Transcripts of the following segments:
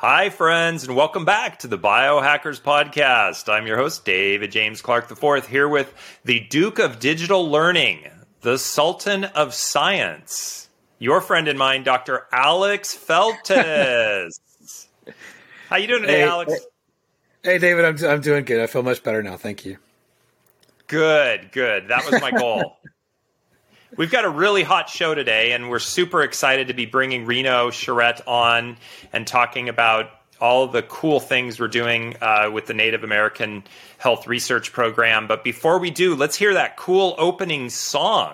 Hi, friends, and welcome back to the Biohackers Podcast. I'm your host, David James Clark IV, here with the Duke of Digital Learning, the Sultan of Science, your friend and mine, Dr. Alex Feltes. How you doing today, Alex? Hey, David, I'm doing good. I feel much better now. Thank you. Good. That was my goal. We've got a really hot show today, and we're super excited to be bringing Reno Charette on and talking about all the cool things we're doing with the Native American Health Research Program. But before we do, let's hear that cool opening song.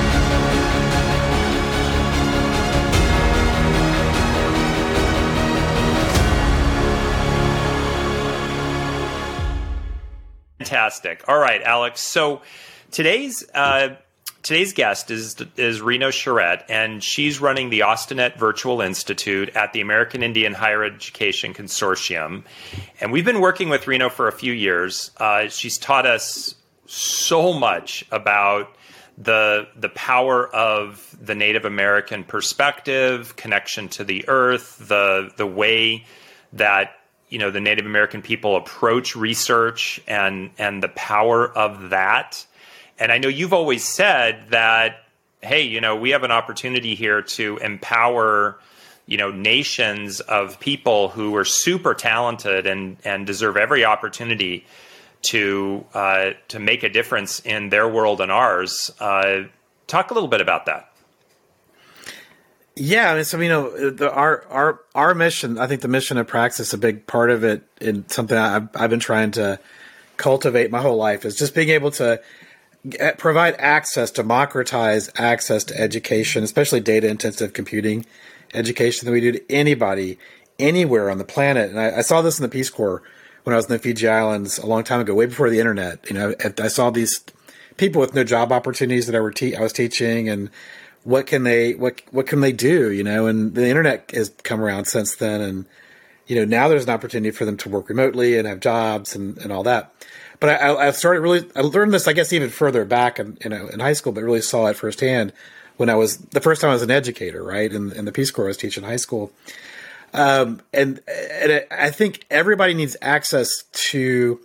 Fantastic. All right, Alex. So today's guest is Reno Charette, and she's running the Austinet Virtual Institute at the American Indian Higher Education Consortium. And we've been working with Reno for a few years. She's taught us so much about the power of the Native American perspective, connection to the earth, the way that the Native American people approach research and the power of that. And I know you've always said that, hey, we have an opportunity here to empower, nations of people who are super talented and deserve every opportunity to make a difference in their world and ours. Talk a little bit about that. Yeah, our mission, I think the mission of Praxis, a big part of it, and something I've been trying to cultivate my whole life, is just being able to provide democratize access to education, especially data-intensive computing education that we do to anybody, anywhere on the planet. And I saw this in the Peace Corps when I was in the Fiji Islands a long time ago, way before the internet. I saw these people with no job opportunities that I was teaching, and what can they do? And the internet has come around since then, and now there's an opportunity for them to work remotely and have jobs and all that. But I learned this, I guess, even further back in high school, but really saw it firsthand when the first time I was an educator, right? In the Peace Corps, I was teaching high school. And I think everybody needs access to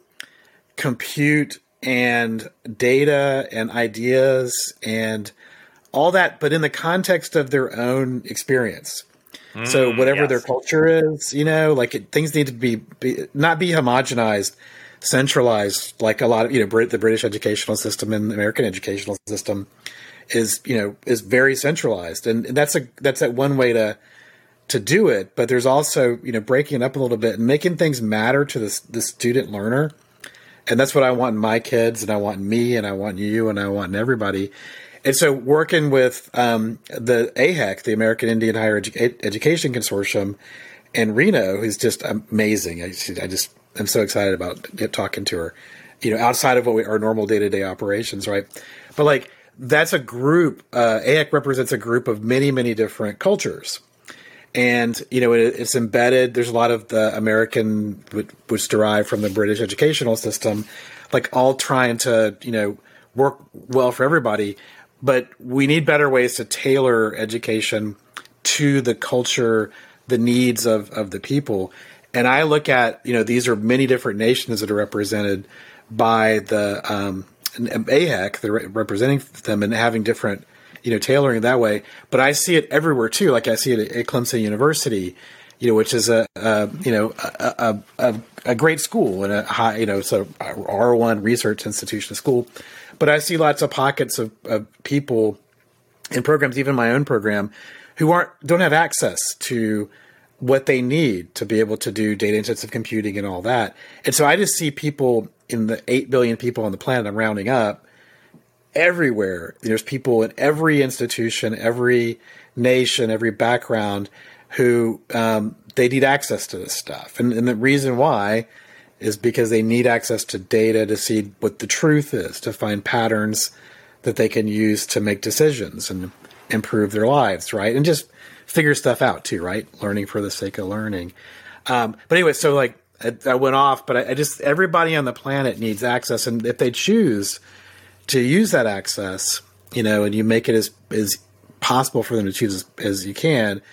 compute and data and ideas and all that, but in the context of their own experience. So whatever their culture is, things need to be not be homogenized, centralized, like a lot of the British educational system and the American educational system is very centralized, and that's one way to do it. But there's also breaking it up a little bit and making things matter to the student learner, and that's what I want in my kids, and I want in me, and I want you, and I want in everybody. And so working with the AHEC, the American Indian Higher Education Consortium, and Reno, who's just amazing. I'm so excited about talking to her, outside of our normal day-to-day operations, right? But that's a group, AHEC represents a group of many, many different cultures. And, it's embedded. There's a lot of the American, which derive from the British educational system, all trying to, work well for everybody. But we need better ways to tailor education to the culture, the needs of the people. And I look at, these are many different nations that are represented by the AHEC, they're representing them and having different, tailoring that way. But I see it everywhere too. I see it at Clemson University, which is a great school and a high, so R1 research institution school. But I see lots of pockets of people in programs, even my own program, who don't have access to what they need to be able to do data-intensive computing and all that. And so I just see people in the 8 billion people on the planet, I'm rounding up, everywhere. There's people in every institution, every nation, every background who they need access to this stuff. And the reason why is because they need access to data to see what the truth is, to find patterns that they can use to make decisions and improve their lives, right? And just figure stuff out too, right? Learning for the sake of learning. But anyway, so I went off, but I just, everybody on the planet needs access. And if they choose to use that access, and you make it as possible for them to choose as you can,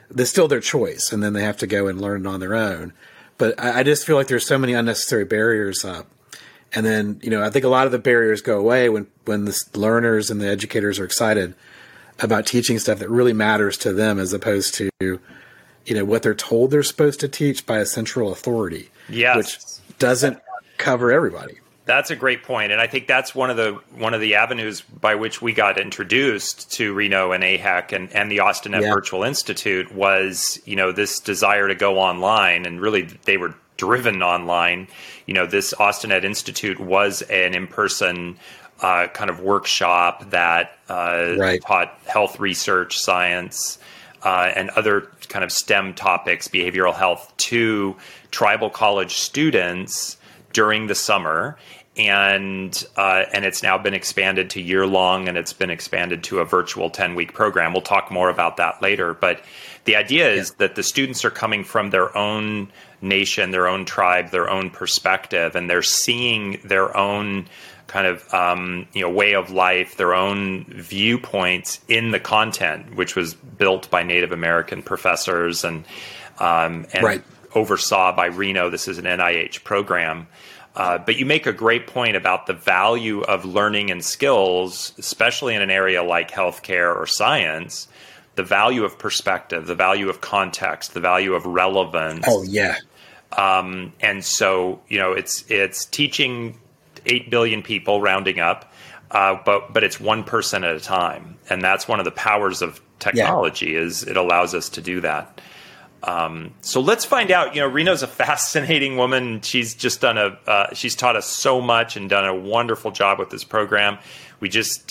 That's still their choice, and then they have to go and learn it on their own. But I just feel like there's so many unnecessary barriers up. And then, I think a lot of the barriers go away when the learners and the educators are excited about teaching stuff that really matters to them, as opposed to, what they're told they're supposed to teach by a central authority, which doesn't cover everybody. That's a great point, and I think that's one of the avenues by which we got introduced to Reno and AHEC and the AustiNet Virtual Institute was, this desire to go online, and really they were driven online. This AustiNet Institute was an in-person kind of workshop that taught health research, science, and other kind of STEM topics, behavioral health, to tribal college students during the summer. And it's now been expanded to year-long, and it's been expanded to a virtual 10-week program. We'll talk more about that later. But the idea is that the students are coming from their own nation, their own tribe, their own perspective, and they're seeing their own kind of way of life, their own viewpoints in the content, which was built by Native American professors and oversaw by Reno. This is an NIH program. But you make a great point about the value of learning and skills, especially in an area like healthcare or science, the value of perspective, the value of context, the value of relevance. Oh, yeah. And so, it's teaching 8 billion people, rounding up, but it's one person at a time. And that's one of the powers of technology is it allows us to do that. So let's find out. Reno's a fascinating woman. She's just she's taught us so much and done a wonderful job with this program. We just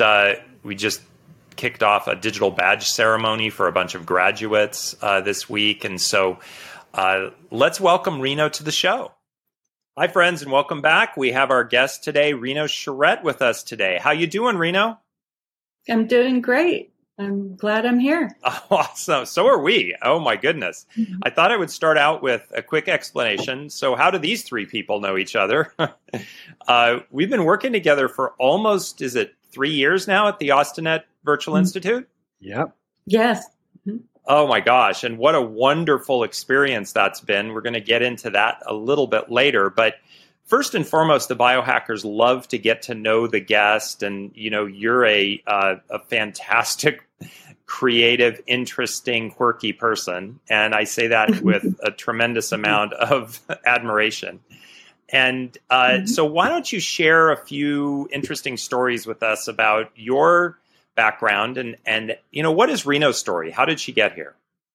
kicked off a digital badge ceremony for a bunch of graduates this week, and so let's welcome Reno to the show. Hi, friends, and welcome back. We have our guest today, Reno Charette, with us today. How you doing, Reno? I'm doing great. I'm glad I'm here. Awesome. So are we. Oh, my goodness. Mm-hmm. I thought I would start out with a quick explanation. So how do these three people know each other? We've been working together for almost, 3 years now at the AustiNet Virtual Institute? Yep. Yes. Mm-hmm. Oh, my gosh. And what a wonderful experience that's been. We're going to get into that a little bit later. But first and foremost, the biohackers love to get to know the guest. And, you're a fantastic, creative, interesting, quirky person. And I say that with a tremendous amount of admiration. And so why don't you share a few interesting stories with us about your background and what is Reno's story? How did she get here?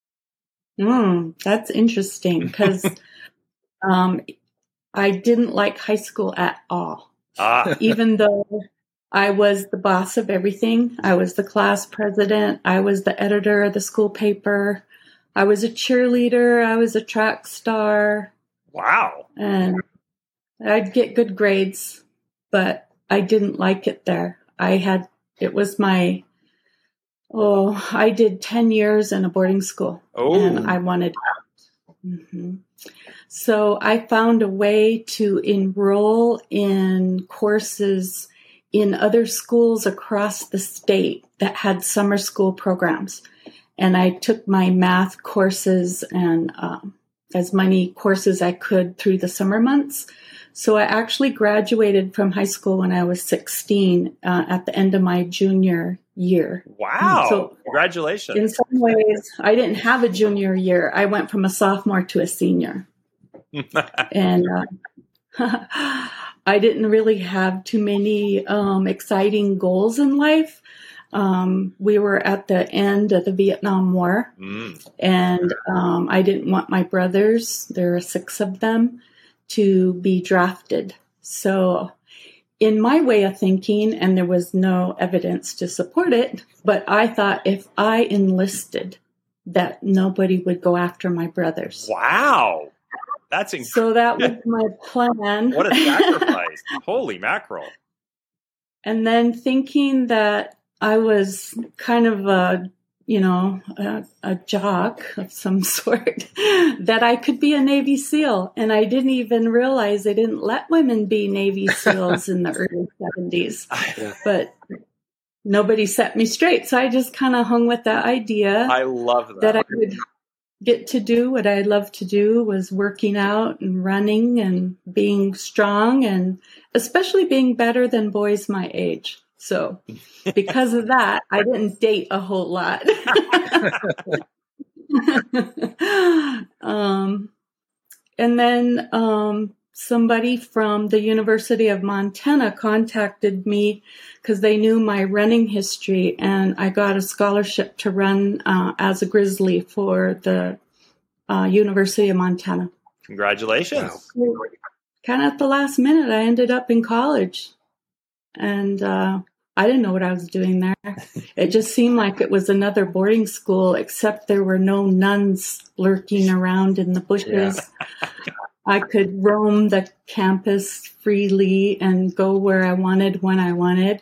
That's interesting because I didn't like high school at all. Even though I was the boss of everything. I was the class president. I was the editor of the school paper. I was a cheerleader. I was a track star. Wow. And I'd get good grades, but I didn't like it there. I did 10 years in a boarding school. And I wanted out. Mm-hmm. So I found a way to enroll in courses in other schools across the state that had summer school programs. And I took my math courses and as many courses I could through the summer months. So I actually graduated from high school when I was 16 at the end of my junior year. Wow. So congratulations. In some ways, I didn't have a junior year. I went from a sophomore to a senior. And I didn't really have too many exciting goals in life. We were at the end of the Vietnam War, and I didn't want my brothers, there are 6 of them, to be drafted. So in my way of thinking, and there was no evidence to support it, but I thought if I enlisted, that nobody would go after my brothers. Wow. That's incredible. So that was my plan. What a sacrifice. Holy mackerel. And then thinking that I was kind of a jock of some sort, that I could be a Navy SEAL. And I didn't even realize they didn't let women be Navy SEALs in the early 70s. But nobody set me straight. So I just kind of hung with that idea. I love that. That I would get to do what I love to do was working out and running and being strong and especially being better than boys my age. So because of that, I didn't date a whole lot. And then somebody from the University of Montana contacted me because they knew my running history, and I got a scholarship to run as a Grizzly for the University of Montana. Congratulations. Wow. Kind of at the last minute, I ended up in college, and I didn't know what I was doing there. It just seemed like it was another boarding school, except there were no nuns lurking around in the bushes. Yeah. I could roam the campus freely and go where I wanted when I wanted.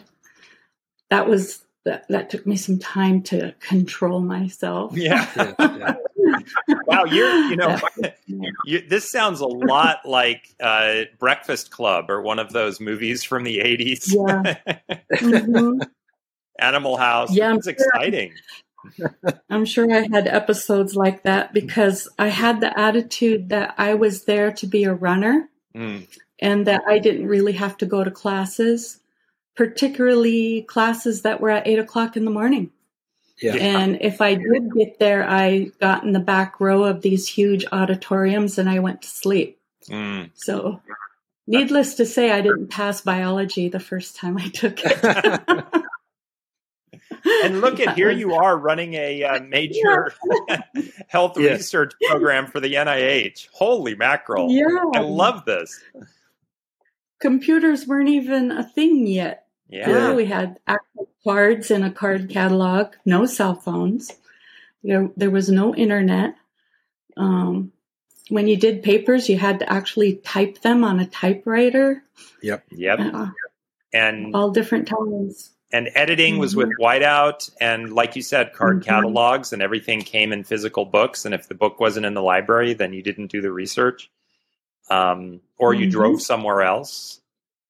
That took me some time to control myself. Yeah. Wow, this sounds a lot like Breakfast Club or one of those movies from the 80s. Yeah. Mm-hmm. Animal House. Yeah, it's exciting. I'm sure I had episodes like that because I had the attitude that I was there to be a runner and that I didn't really have to go to classes, particularly classes that were at 8:00 in the morning. Yeah. And if I did get there, I got in the back row of these huge auditoriums and I went to sleep. So needless to say, I didn't pass biology the first time I took it. And look at here you are running a major health research program for the NIH. Holy mackerel. Yeah. I love this. Computers weren't even a thing yet. Yeah. We had actual cards in a card catalog, no cell phones. There was no internet. When you did papers, you had to actually type them on a typewriter. Yep. And all different times. And editing was with whiteout, and like you said, card catalogs, and everything came in physical books. And if the book wasn't in the library, then you didn't do the research, or you drove somewhere else.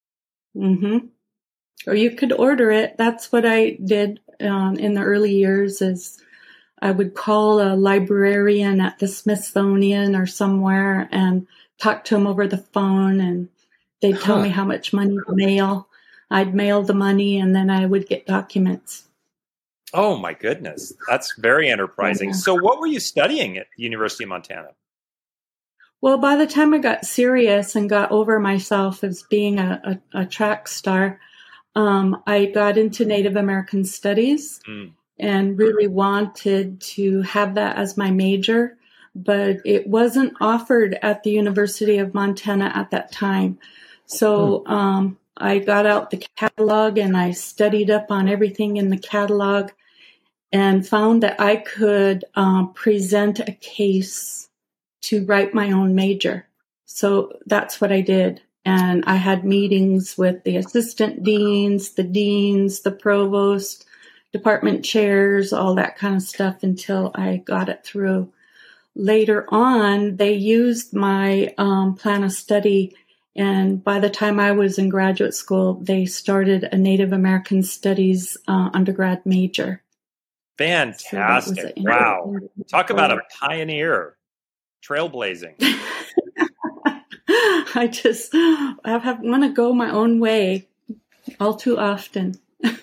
Or you could order it. That's what I did in the early years. Is I would call a librarian at the Smithsonian or somewhere and talk to them over the phone, and they'd tell me how much money to mail. I'd mail the money and then I would get documents. Oh my goodness. That's very enterprising. Yeah. So what were you studying at the University of Montana? Well, by the time I got serious and got over myself as being a track star, I got into Native American Studies and really wanted to have that as my major, but it wasn't offered at the University of Montana at that time. So, I got out the catalog and I studied up on everything in the catalog and found that I could present a case to write my own major. So that's what I did. And I had meetings with the assistant deans, the provost, department chairs, all that kind of stuff until I got it through. Later on, they used my plan of study. And by the time I was in graduate school, they started a Native American Studies undergrad major. Fantastic. So wow. Talk about a pioneer. Trailblazing. I want to go my own way all too often.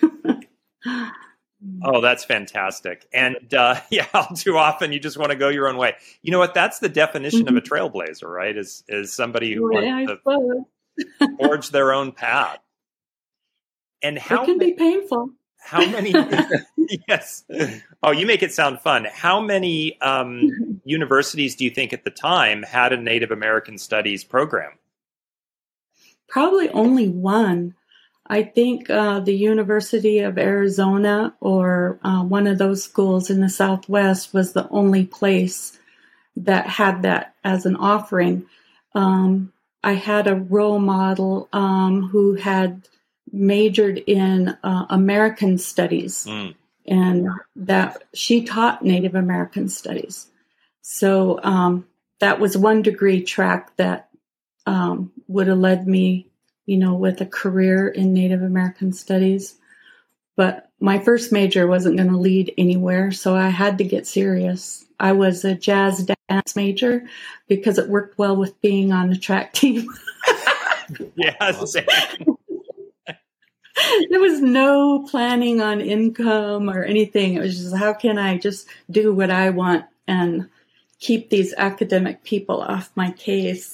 Oh, that's fantastic. And all too often you just want to go your own way. You know what? That's the definition of a trailblazer, right? Is somebody who wants to forge their own path. And how it can be painful. How many? Yes. Oh, you make it sound fun. How many universities do you think at the time had a Native American Studies program? Probably only one. I think the University of Arizona or one of those schools in the Southwest was the only place that had that as an offering. I had a role model who had majored in American Studies, and that she taught Native American Studies. So that was one degree track that would have led me with a career in Native American Studies. But my first major wasn't going to lead anywhere, so I had to get serious. I was a jazz dance major because it worked well with being on the track team. Yeah, same. There was no planning on income or anything. It was just, how can I just do what I want and keep these academic people off my case?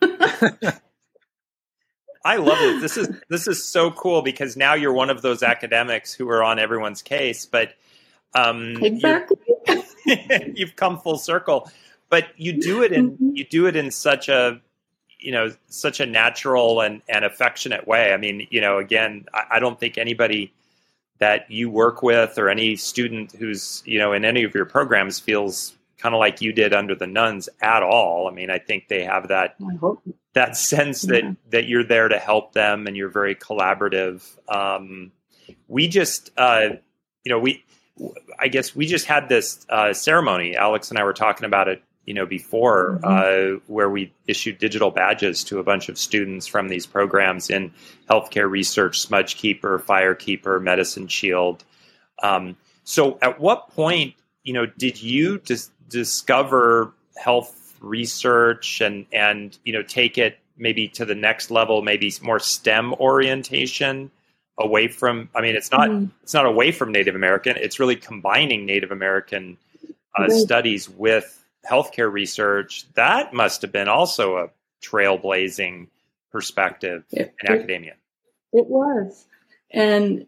I love it. This is so cool because now you're one of those academics who are on everyone's case, but exactly. You've come full circle. But you do it in such a natural and affectionate way. I mean, again, I don't think anybody that you work with or any student who's, in any of your programs feels kind of like you did under the nuns at all. I mean, I think they have that sense that you're there to help them and you're very collaborative. We just, I guess we just had this ceremony. Alex and I were talking about it, before, where we issued digital badges to a bunch of students from these programs in healthcare research, Smudge Keeper, Fire Keeper, Medicine Shield. So at what point, did you discover health research and take it maybe to the next level, maybe more STEM orientation away from, it's not away from Native American, it's really combining Native American studies with healthcare research? That must have been also a trailblazing perspective in academia. It was. And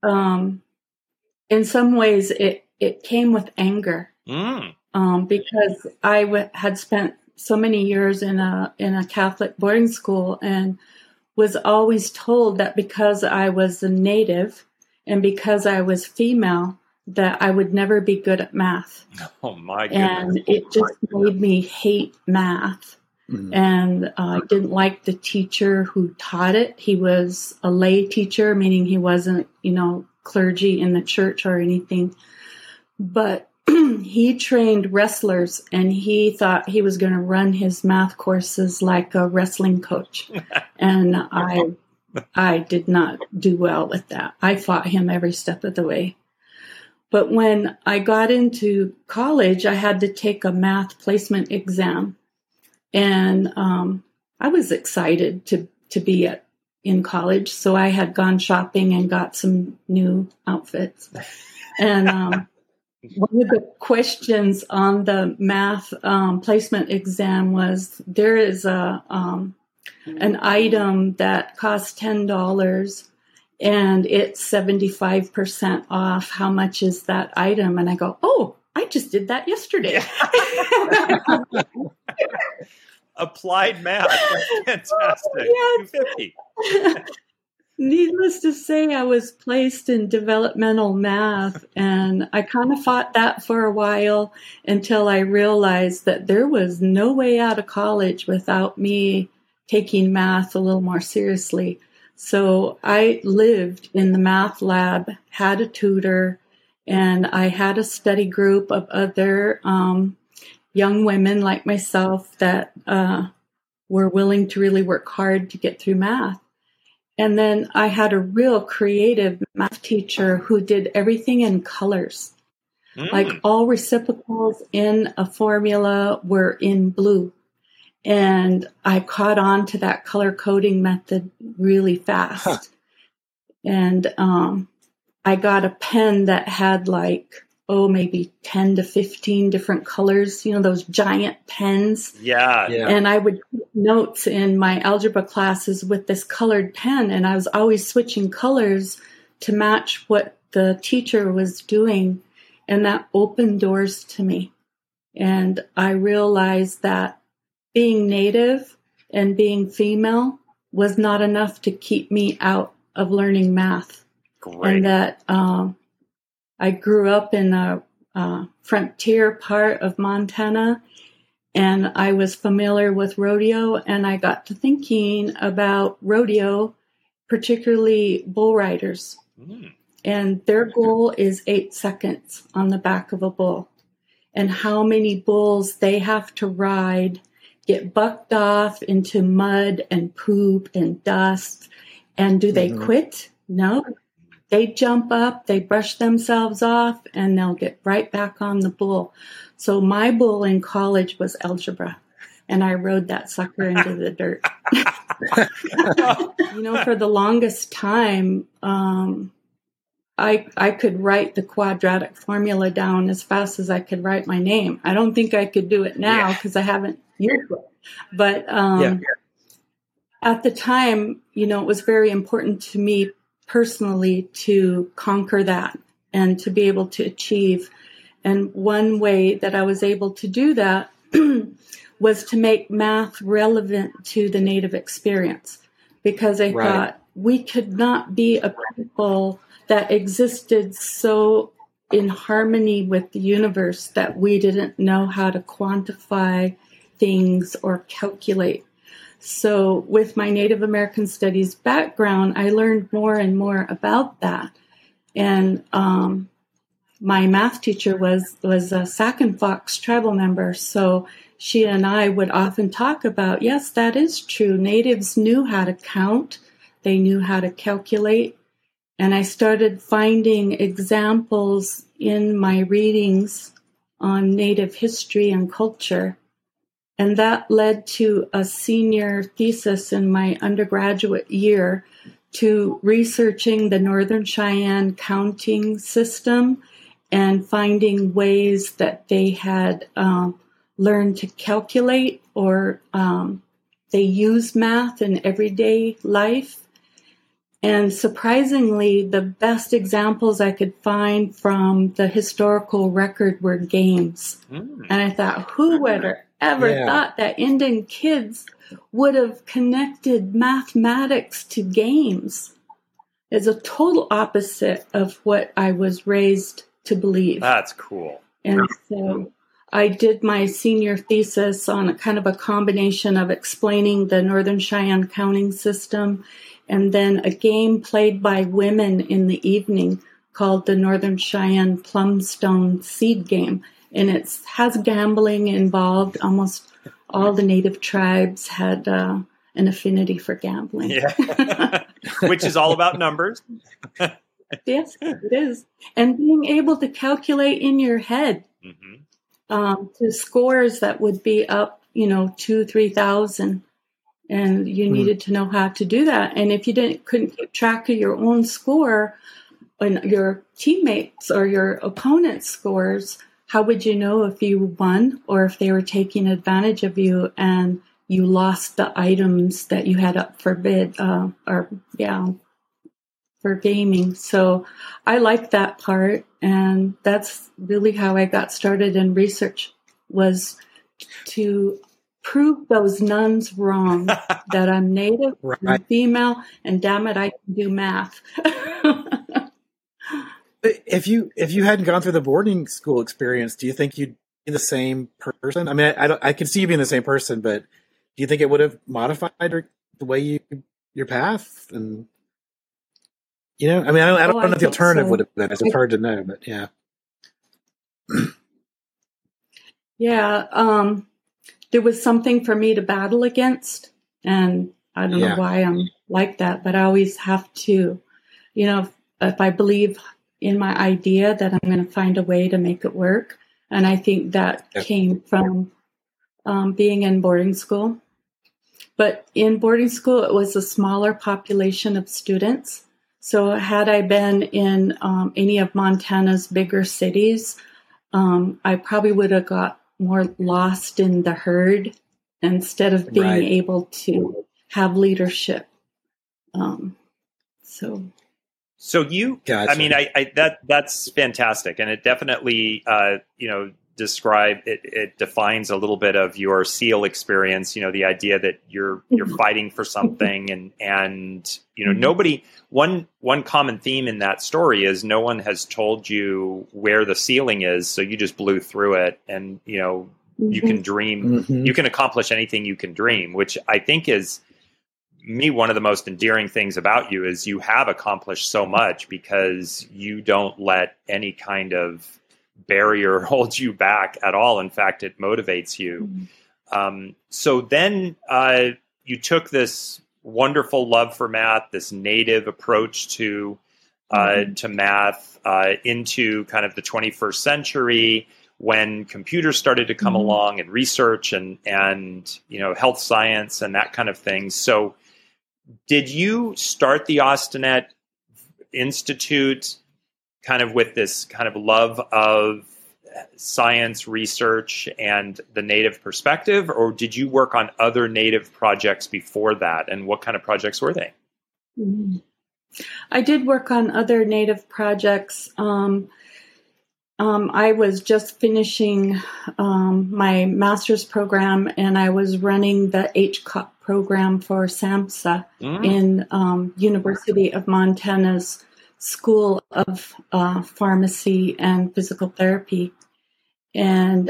in some ways it came with anger because I had spent so many years in a Catholic boarding school and was always told that because I was a Native and because I was female, that I would never be good at math. Oh my goodness. And it just made me hate math. Mm-hmm. And I didn't like the teacher who taught it. He was a lay teacher, meaning he wasn't, clergy in the church or anything. But he trained wrestlers and he thought he was going to run his math courses like a wrestling coach. And I did not do well with that. I fought him every step of the way. But when I got into college, I had to take a math placement exam. And I was excited to be in college. So I had gone shopping and got some new outfits. And one of the questions on the math placement exam was, there is an item that costs $10 and it's 75% off. How much is that item? And I go, oh, I just did that yesterday. Applied math. That's fantastic. Yes. Needless to say, I was placed in developmental math, and I kind of fought that for a while until I realized that there was no way out of college without me taking math a little more seriously. So I lived in the math lab, had a tutor, and I had a study group of other young women like myself that were willing to really work hard to get through math. And then I had a real creative math teacher who did everything in colors. Like all reciprocals in a formula were in blue. And I caught on to that color coding method really fast. And I got a pen that had maybe 10 to 15 different colors, those giant pens. Yeah. And I would take notes in my algebra classes with this colored pen. And I was always switching colors to match what the teacher was doing. And that opened doors to me. And I realized that being Native and being female was not enough to keep me out of learning math. Great. And that I grew up in a frontier part of Montana, and I was familiar with rodeo, and I got to thinking about rodeo, particularly bull riders. And their goal is 8 seconds on the back of a bull, and how many bulls they have to ride, get bucked off into mud and poop and dust. And do they quit? No. they jump up, they brush themselves off, and they'll get right back on the bull. So my bull in college was algebra, and I rode that sucker into the dirt. For the longest time, I could write the quadratic formula down as fast as I could write my name. I don't think I could do it now because I haven't used it. But at the time, it was very important to me personally to conquer that and to be able to achieve. And one way that I was able to do that was to make math relevant to the Native experience, because I thought we could not be a people that existed so in harmony with the universe that we didn't know how to quantify things or calculate. So with my Native American Studies background, I learned more and more about that. And my math teacher was a Sac and Fox tribal member. So she and I would often talk about, yes, that is true. Natives knew how to count. They knew how to calculate. And I started finding examples in my readings on Native history and culture. And that led to a senior thesis in my undergraduate year to researching the Northern Cheyenne counting system and finding ways that they had learned to calculate or they used math in everyday life. And surprisingly, the best examples I could find from the historical record were games. And I thought, who would have ever thought that Indian kids would have connected mathematics to games? It's a total opposite of what I was raised to believe. That's cool. And so I did my senior thesis on a kind of a combination of explaining the Northern Cheyenne counting system and then a game played by women in the evening called the Northern Cheyenne Plumstone Seed Game. And it has gambling involved. Almost all the Native tribes had an affinity for gambling. Yeah. Which is all about numbers. Yes, it is. And being able to calculate in your head to scores that would be up, 2,000, 3,000. And you needed to know how to do that. And if you couldn't keep track of your own score and your teammates or your opponent's scores, how would you know if you won or if they were taking advantage of you and you lost the items that you had up for bid for gaming? So I like that part. And that's really how I got started in research, was to prove those nuns wrong, that I'm Native, I'm female, and damn it, I can do math. If you hadn't gone through the boarding school experience, do you think you'd be the same person? I mean, I can see you being the same person, but do you think it would have modified the way your path? And I don't know what the alternative would have been. It's hard to know, but yeah. Yeah. There was something for me to battle against, and I don't know why I'm like that, but I always have to, if I believe in my idea, that I'm going to find a way to make it work. And I think that came from being in boarding school. But in boarding school, it was a smaller population of students. So had I been in any of Montana's bigger cities, I probably would have got more lost in the herd instead of being able to have leadership. So you, gotcha. I mean, that's fantastic. And it definitely, it defines a little bit of your SEAL experience, the idea that you're fighting for something and nobody, one common theme in that story is no one has told you where the ceiling is. So you just blew through it and, you can dream, you can accomplish anything you can dream, which I think is one of the most endearing things about you is you have accomplished so much because you don't let any kind of barrier hold you back at all. In fact, it motivates you. So then you took this wonderful love for math, this Native approach to to math into kind of the 21st century when computers started to come along and research and health science and that kind of thing. So did you start the Austinet Institute kind of with this kind of love of science research and the Native perspective, or did you work on other Native projects before that? And what kind of projects were they? I did work on other Native projects. I was just finishing my master's program, and I was running the HCOP program for SAMHSA in University of Montana's School of Pharmacy and Physical Therapy. And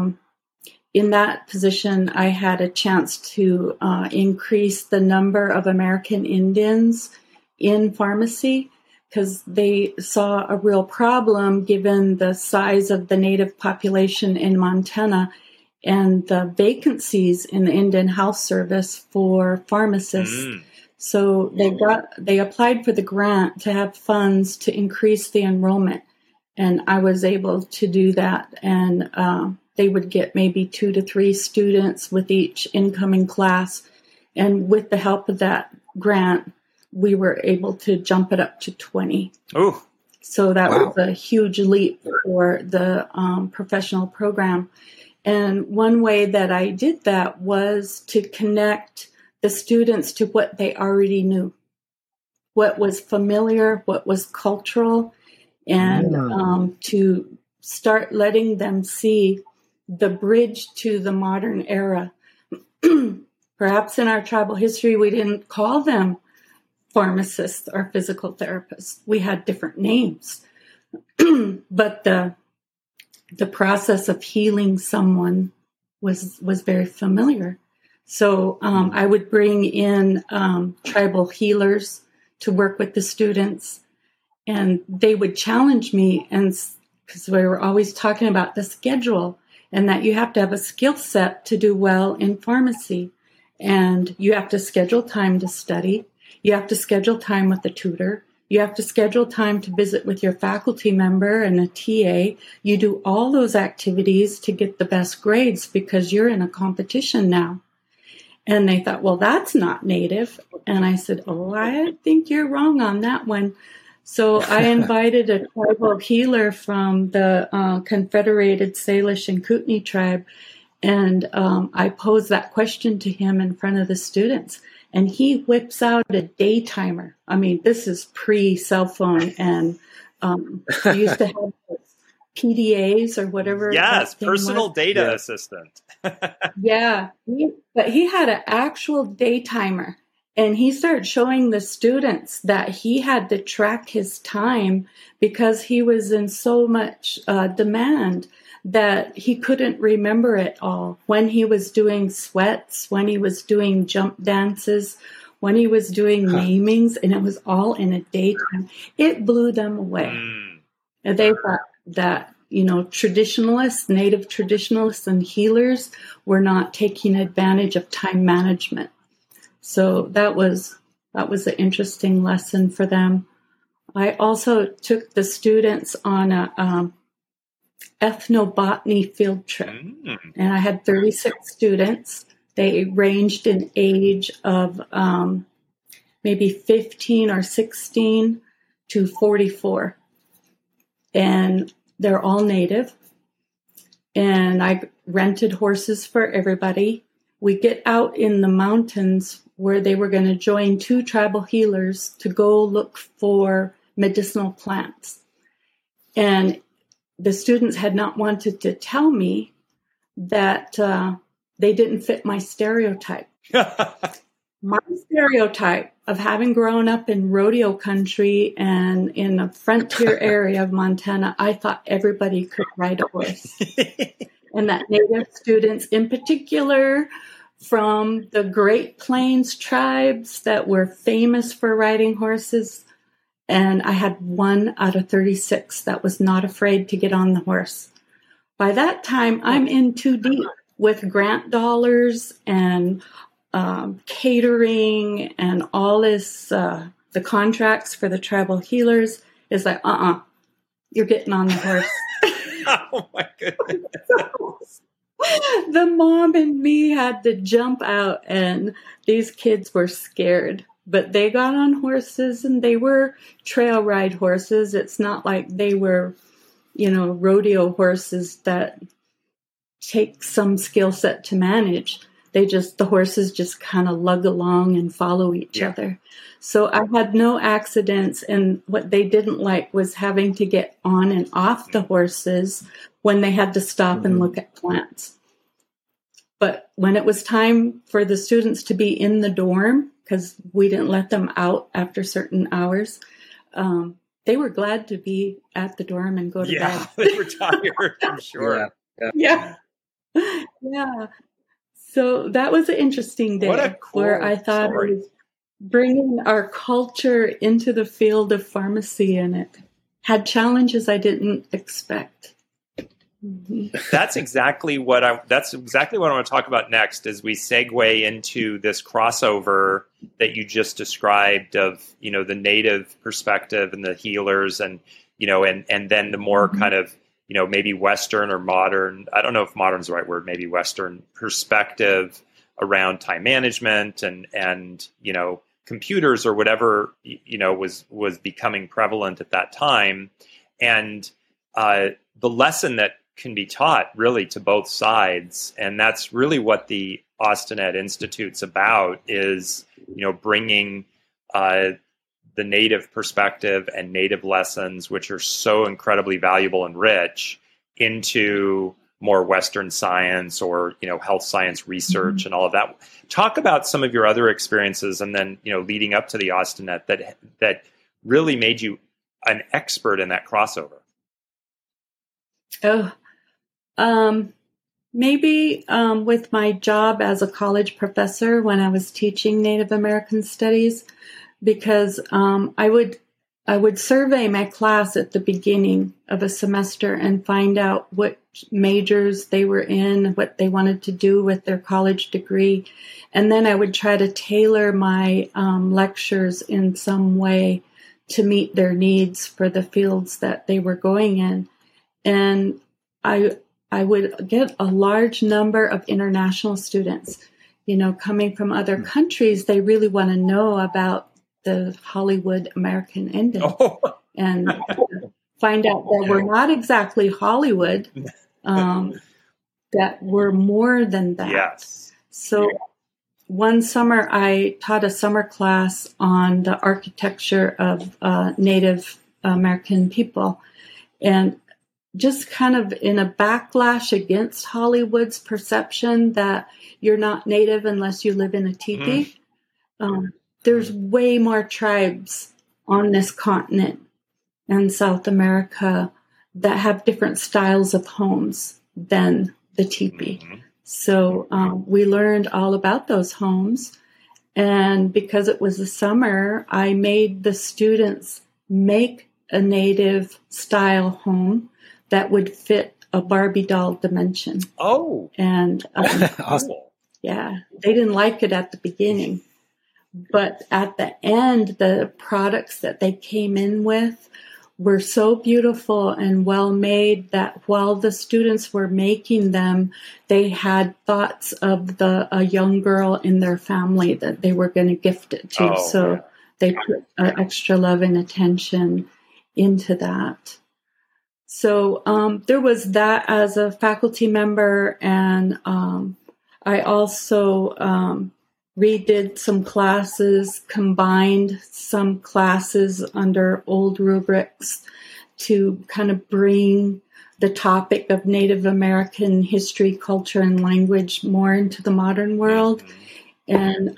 in that position, I had a chance to increase the number of American Indians in pharmacy, because they saw a real problem given the size of the Native population in Montana and the vacancies in the Indian Health Service for pharmacists. So they applied for the grant to have funds to increase the enrollment, and I was able to do that. And they would get maybe 2 to 3 students with each incoming class, and with the help of that grant, we were able to jump it up to 20. Oh, so that was a huge leap for the professional program. And one way that I did that was to connect the students to what they already knew, what was familiar, what was cultural, and to start letting them see the bridge to the modern era. Perhaps in our tribal history, we didn't call them pharmacists or physical therapists. We had different names, but the process of healing someone was very familiar. So I would bring in tribal healers to work with the students, and they would challenge me, and because we were always talking about the schedule and that you have to have a skill set to do well in pharmacy, and you have to schedule time to study. You have to schedule time with a tutor. You have to schedule time to visit with your faculty member and a TA. You do all those activities to get the best grades because you're in a competition now. And they thought, well, that's not Native. And I said, oh, I think you're wrong on that one. So I invited a tribal healer from the Confederated Salish and Kootenai tribe. And I posed that question to him in front of the students. And he whips out a day timer. I mean, this is pre-cell phone, and we used to have PDAs or whatever. Yes, personal data assistant. Yeah, but he had an actual day timer, and he started showing the students that he had to track his time because he was in so much demand that he couldn't remember it all. When he was doing sweats, when he was doing jump dances, when he was doing namings, and it was all in a daytime. It blew them away. And they thought that, traditionalists, Native traditionalists and healers were not taking advantage of time management. So that was an interesting lesson for them. I also took the students on a ethnobotany field trip, and I had 36 students. They ranged in age of maybe 15 or 16 to 44, and they're all Native. And I rented horses for everybody. We get out in the mountains where they were going to join 2 tribal healers to go look for medicinal plants. And the students had not wanted to tell me that they didn't fit my stereotype. My stereotype of having grown up in rodeo country and in a frontier area of Montana, I thought everybody could ride a horse. And that Native students in particular from the Great Plains tribes that were famous for riding horses. And I had 1 out of 36 that was not afraid to get on the horse. By that time, I'm in too deep with grant dollars and catering and all this the contracts for the tribal healers. It's like, you're getting on the horse. Oh my goodness. The mom and me had to jump out, and these kids were scared. But they got on horses, and they were trail ride horses. It's not like they were, rodeo horses that take some skill set to manage. The horses just kind of lug along and follow each other. So I had no accidents, and what they didn't like was having to get on and off the horses when they had to stop and look at plants. But when it was time for the students to be in the dorm, because we didn't let them out after certain hours, they were glad to be at the dorm and go to bed. They were tired, I'm sure. Yeah. So that was an interesting day where I thought I was bringing our culture into the field of pharmacy, and it had challenges I didn't expect. That's exactly what I want to talk about next as we segue into this crossover that you just described of, the native perspective and the healers and, and then the more kind of, maybe Western or modern, I don't know if modern is the right word, maybe Western perspective around time management and computers or whatever, was becoming prevalent at that time. And the lesson that can be taught really to both sides. And that's really what the Austinet Institute's about is, bringing the native perspective and native lessons, which are so incredibly valuable and rich, into more Western science or, health science research and all of that. Talk about some of your other experiences and then, leading up to the Austinet that really made you an expert in that crossover. Maybe with my job as a college professor when I was teaching Native American studies, because I would survey my class at the beginning of a semester and find out what majors they were in, what they wanted to do with their college degree. And then I would try to tailor my lectures in some way to meet their needs for the fields that they were going in. And I would get a large number of international students, coming from other countries. They really want to know about the Hollywood American Indian and find out that we're not exactly Hollywood, that we're more than that. Yes. So one summer I taught a summer class on the architecture of Native American people, and just kind of in a backlash against Hollywood's perception that you're not Native unless you live in a teepee. There's way more tribes on this continent and South America that have different styles of homes than the teepee. So we learned all about those homes. And because it was the summer, I made the students make a Native style home that would fit a Barbie doll dimension. And awesome. Yeah, they didn't like it at the beginning. But at the end, the products that they came in with were so beautiful and well made that while the students were making them, they had thoughts of a young girl in their family that they were going to gift it to. They put extra love and attention into that. So there was that as a faculty member, and I also redid some classes, combined some classes under old rubrics to kind of bring the topic of Native American history, culture, and language more into the modern world, and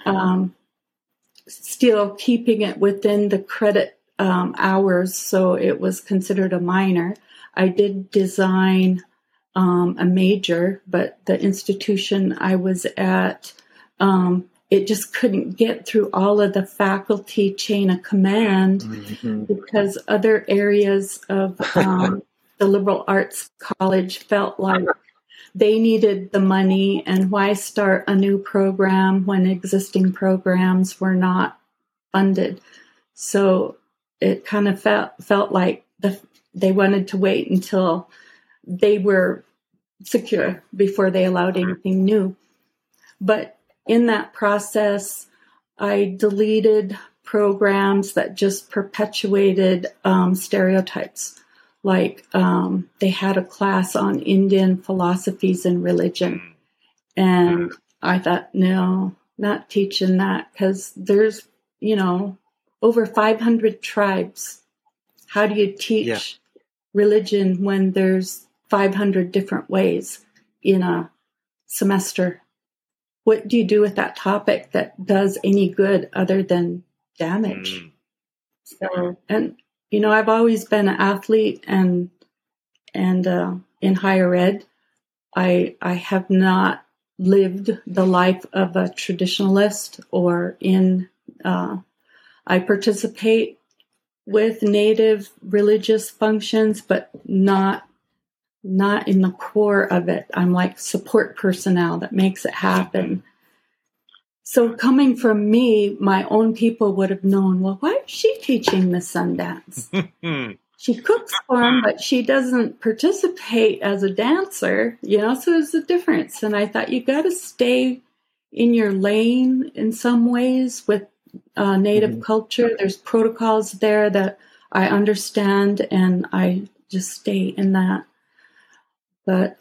still keeping it within the credit hours, so it was considered a minor. I did design a major, but the institution I was at, it just couldn't get through all of the faculty chain of command because other areas of the liberal arts college felt like they needed the money, and why start a new program when existing programs were not funded. So it kind of felt like they wanted to wait until they were secure before they allowed anything new. But in that process, I deleted programs that just perpetuated stereotypes. Like they had a class on Indian philosophies and religion. And I thought, no, not teaching that, because there's, over 500 tribes. How do you teach religion when there's 500 different ways in a semester? What do you do with that topic that does any good other than damage? So, and I've always been an athlete, and in higher ed, I have not lived the life of a traditionalist, or I participate with Native religious functions, but not in the core of it. I'm like support personnel that makes it happen. So coming from me, my own people would have known, well, why is she teaching the Sundance? She cooks for them, but she doesn't participate as a dancer, so there's a difference. And I thought, you got to stay in your lane in some ways with Native culture. There's protocols there that I understand, and I just stay in that. But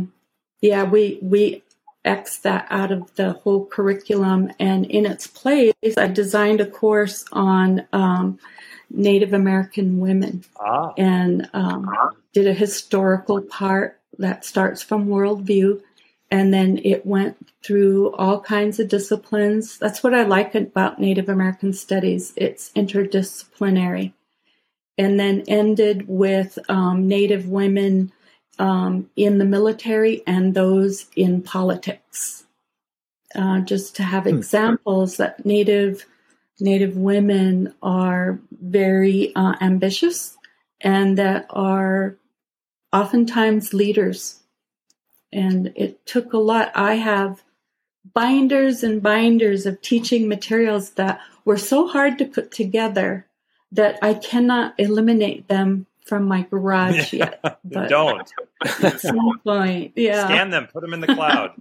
we X that out of the whole curriculum, and in its place, I designed a course on Native American women, and did a historical part that starts from worldview, and then it went through all kinds of disciplines. That's what I like about Native American studies. It's interdisciplinary. And then ended with Native women in the military and those in politics. Just to have examples that Native women are very ambitious, and that are oftentimes leaders. And it took a lot. I have binders and binders of teaching materials that were so hard to put together that I cannot eliminate them from my garage yet. But don't. At some point, Scan them, put them in the cloud.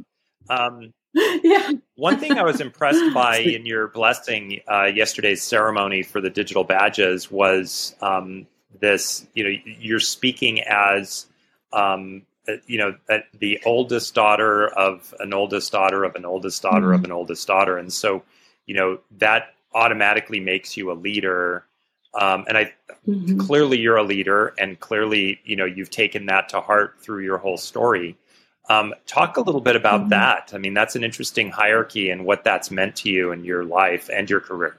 One thing I was impressed by in your blessing yesterday's ceremony for the digital badges was this. You're speaking as the oldest daughter of an oldest daughter of an oldest daughter of an oldest daughter, and so that automatically makes you a leader. And clearly you're a leader, and clearly you've taken that to heart through your whole story. Talk a little bit about that. I mean, that's an interesting hierarchy and what that's meant to you in your life and your career.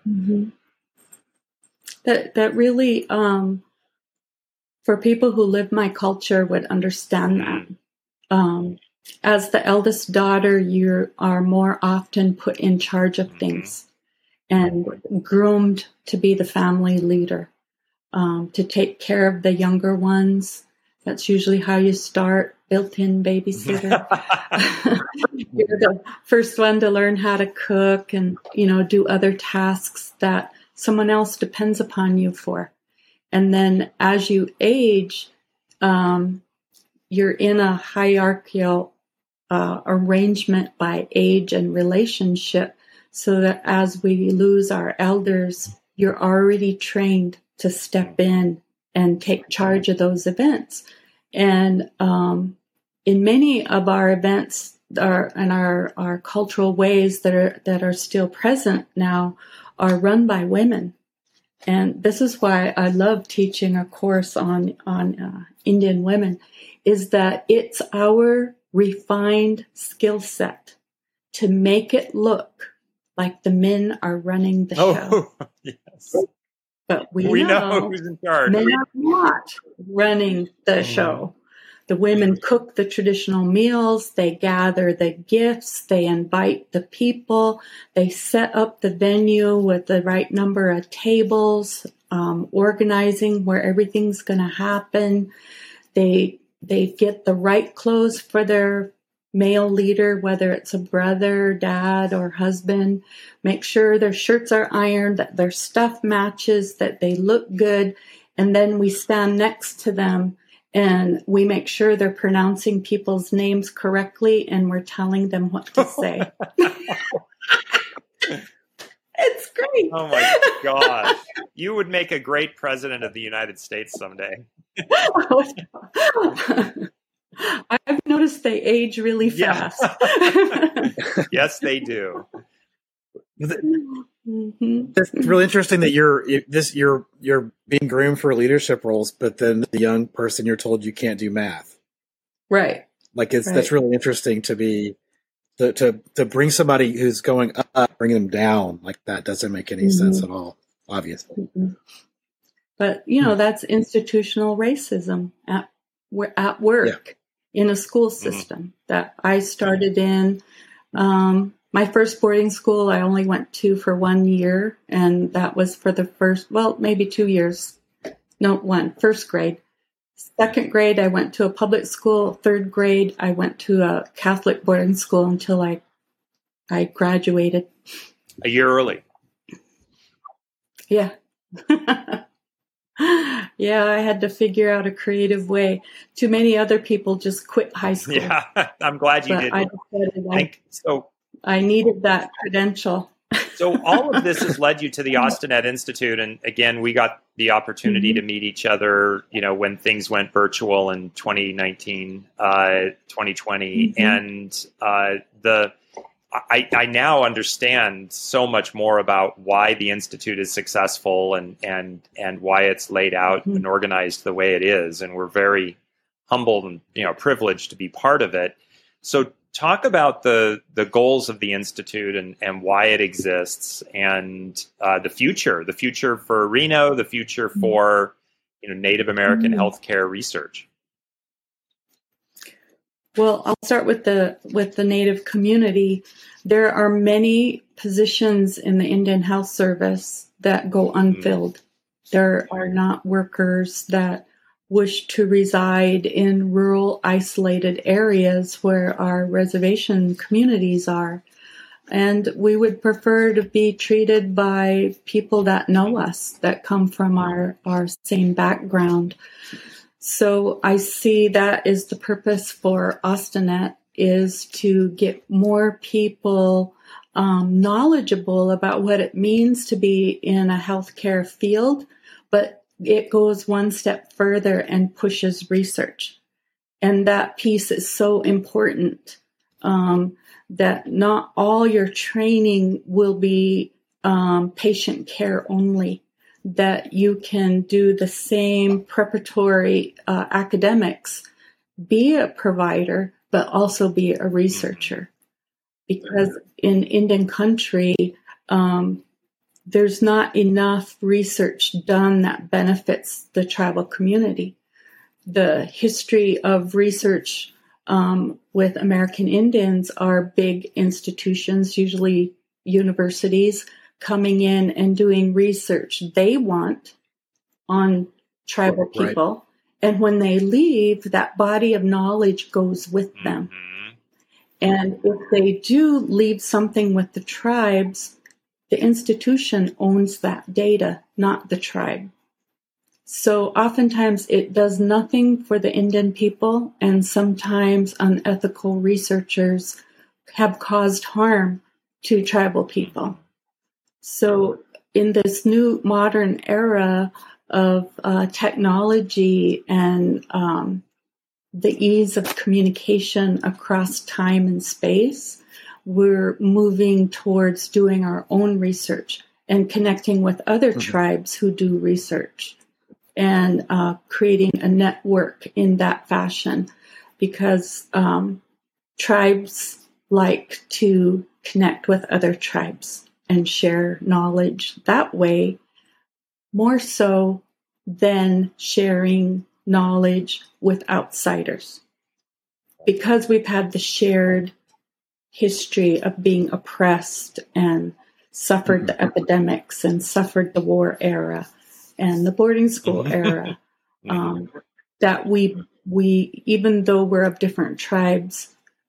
That really, for people who live my culture, would understand that. As the eldest daughter, you are more often put in charge of things and groomed to be the family leader, to take care of the younger ones. That's usually how you start, built-in babysitter. You're the first one to learn how to cook and, do other tasks that someone else depends upon you for. And then as you age, you're in a hierarchical arrangement by age and relationship, so that as we lose our elders, you're already trained to step in and take charge of those events. And in many of our events, our cultural ways that are still present now are run by women. And this is why I love teaching a course on Indian women, is that it's our refined skill set to make it look like the men are running the show. Yes. But we know who's in charge. Men are not running the show. The women cook the traditional meals, they gather the gifts, they invite the people, they set up the venue with the right number of tables, organizing where everything's going to happen. They get the right clothes for their male leader, whether it's a brother, dad, or husband. Make sure their shirts are ironed, that their stuff matches, that they look good. And then we stand next to them and we make sure they're pronouncing people's names correctly and we're telling them what to say. It's great. Oh my gosh. You would make a great president of the United States someday. I've noticed they age really fast. Yes, they do. Mm-hmm. It's really interesting that you're being groomed for leadership roles, but then the young person you're told you can't do math. Right. Like that's really interesting to be to bring somebody who's going up, bring them down. Like that doesn't make any sense at all, obviously. Mm-hmm. But that's institutional racism at work in a school system that I started in. My first boarding school I only went to for 1 year, and that was for the maybe 2 years. No, first grade. Second grade, I went to a public school. Third grade, I went to a Catholic boarding school until I graduated. A year early. Yeah. Yeah, I had to figure out a creative way. Too many other people just quit high school. Yeah, I'm glad you did. I decided I needed that credential. So all of this has led you to the Austinet Institute. And again, we got the opportunity to meet each other, when things went virtual in 2019, 2020. And I now understand so much more about why the Institute is successful and why it's laid out and organized the way it is. And we're very humbled and to be part of it. So talk about the goals of the Institute and why it exists, and the future for Reno, the future for Native American healthcare research. Well, I'll start with the Native community. There are many positions in the Indian Health Service that go unfilled. There are not workers that wish to reside in rural, isolated areas where our reservation communities are. And we would prefer to be treated by people that know us, that come from our same background. So I see that is the purpose for Austinet, is to get more people knowledgeable about what it means to be in a healthcare field, but it goes one step further and pushes research. And that piece is so important, that not all your training will be patient care only, that you can do the same preparatory academics, be a provider, but also be a researcher. Because in Indian country, there's not enough research done that benefits the tribal community. The history of research with American Indians are big institutions, usually universities, coming in and doing research they want on tribal people. And when they leave, that body of knowledge goes with them. And if they do leave something with the tribes, the institution owns that data, not the tribe. So oftentimes it does nothing for the Indian people, and sometimes unethical researchers have caused harm to tribal people. So in this new modern era of technology and the ease of communication across time and space, we're moving towards doing our own research and connecting with other tribes who do research, and creating a network in that fashion, because tribes like to connect with other tribes and share knowledge that way, more so than sharing knowledge with outsiders. Because we've had the shared history of being oppressed and suffered the epidemics and suffered the war era and the boarding school era, that we even though we're of different tribes,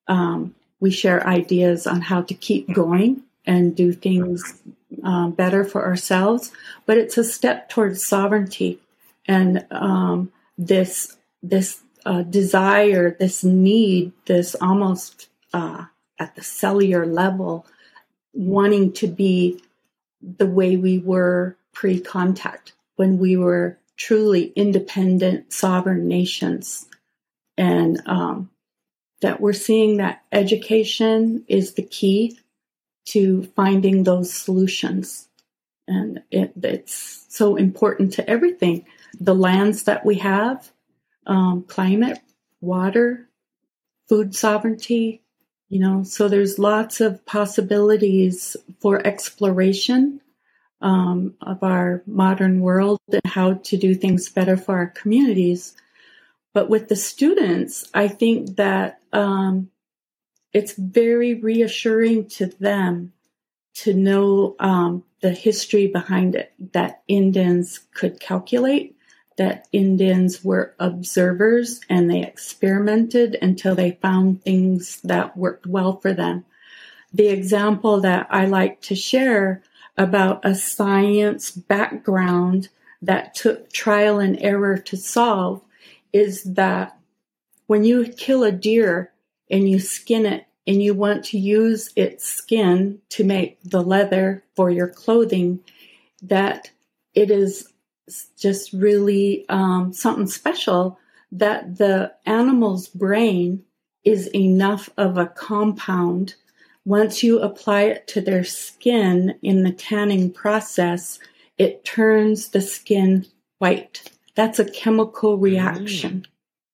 we share ideas on how to keep going and do things better for ourselves. But it's a step towards sovereignty, and this desire, this need, this almost at the cellular level, wanting to be the way we were pre-contact, when we were truly independent, sovereign nations. And that we're seeing that education is the key to finding those solutions. And it's so important to everything. The lands that we have, climate, water, food sovereignty, so there's lots of possibilities for exploration of our modern world and how to do things better for our communities. But with the students, I think that it's very reassuring to them to know the history behind it, that Indians could calculate, that Indians were observers and they experimented until they found things that worked well for them. The example that I like to share about a science background that took trial and error to solve is that when you kill a deer and you skin it and you want to use its skin to make the leather for your clothing, that it is just really something special, that the animal's brain is enough of a compound. Once you apply it to their skin in the tanning process, it turns the skin white. That's a chemical reaction.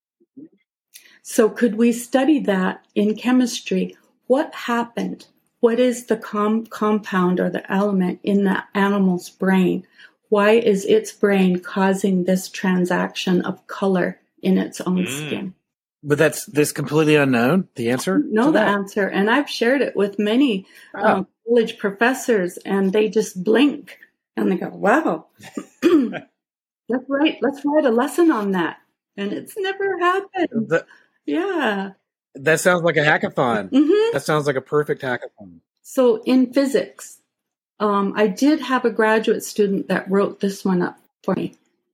So could we study that in chemistry? What happened? What is the compound or the element in the animal's brain? Why is its brain causing this transaction of color in its own skin? But that's completely unknown, the answer? No, the answer. And I've shared it with many college professors, and they just blink and they go, wow, let's write a lesson on that. And it's never happened. Yeah. That sounds like a hackathon. Mm-hmm. That sounds like a perfect hackathon. So in physics, I did have a graduate student that wrote this one up for me.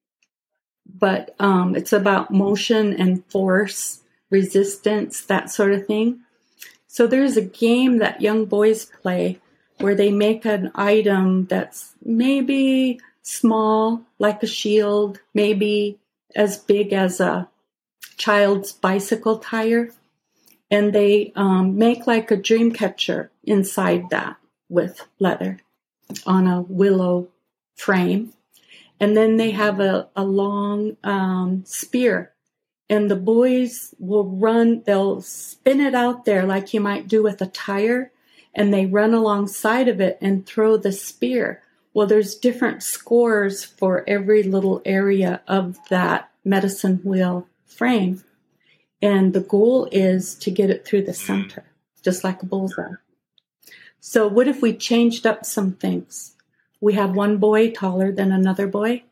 But it's about motion and force, resistance, that sort of thing. So there's a game that young boys play where they make an item that's maybe small, like a shield, maybe as big as a child's bicycle tire. And they make like a dream catcher inside that with leather on a willow frame. And then they have a long spear. And the boys will run, they'll spin it out there like you might do with a tire, and they run alongside of it and throw the spear. Well, there's different scores for every little area of that medicine wheel frame. And the goal is to get it through the center, just like a bullseye. So what if we changed up some things? We have one boy taller than another boy.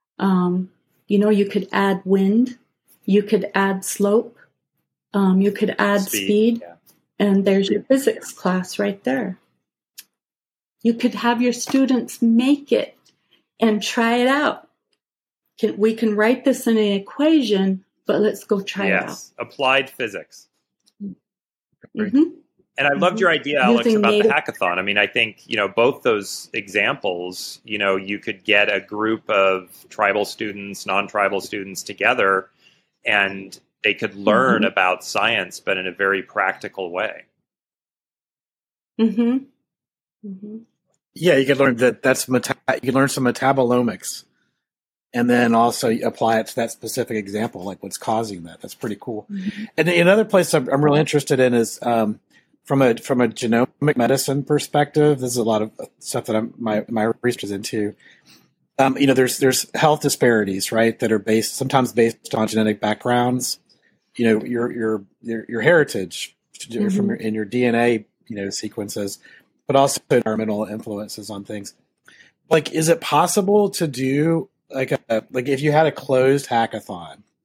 You could add wind. You could add slope. You could add speed. Yeah. And there's your physics class right there. You could have your students make it and try it out. We can write this in an equation, but let's go try it out. Yes, applied physics. Mm-hmm. And I loved your idea, Alex, about the hackathon. I mean, I think, both those examples, you could get a group of tribal students, non-tribal students together, and they could learn about science, but in a very practical way. Mm-hmm. Mm-hmm. Yeah, you could learn you can learn some metabolomics, and then also apply it to that specific example, like what's causing that. That's pretty cool. Mm-hmm. And another place I'm really interested in is from a genomic medicine perspective. There's a lot of stuff that my research is into. There's health disparities, right, that are sometimes based on genetic backgrounds. Your heritage from in your DNA, sequences, but also environmental influences on things. Like, is it possible to do like if you had a closed hackathon